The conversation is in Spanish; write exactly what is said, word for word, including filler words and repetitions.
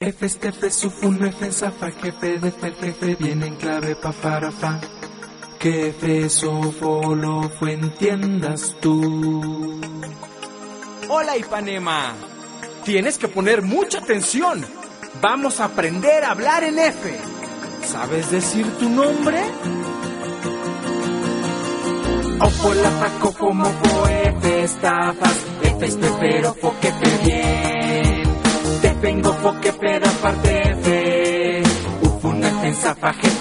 F, F, Sufun, F, Zafa, jefe de F, jefe, viene en clave pa para fa. Que F, Sofo, lo fue, entiendas tú. Hola Ipanema, tienes que poner mucha atención. Vamos a aprender a hablar en F. ¿Sabes decir tu nombre? Ofo, la faco, como fo, F, estafas, F, espero, fo, que te bien. Te vengo, fo, que peda, parte F. Ufun, F, Zafa, jefe,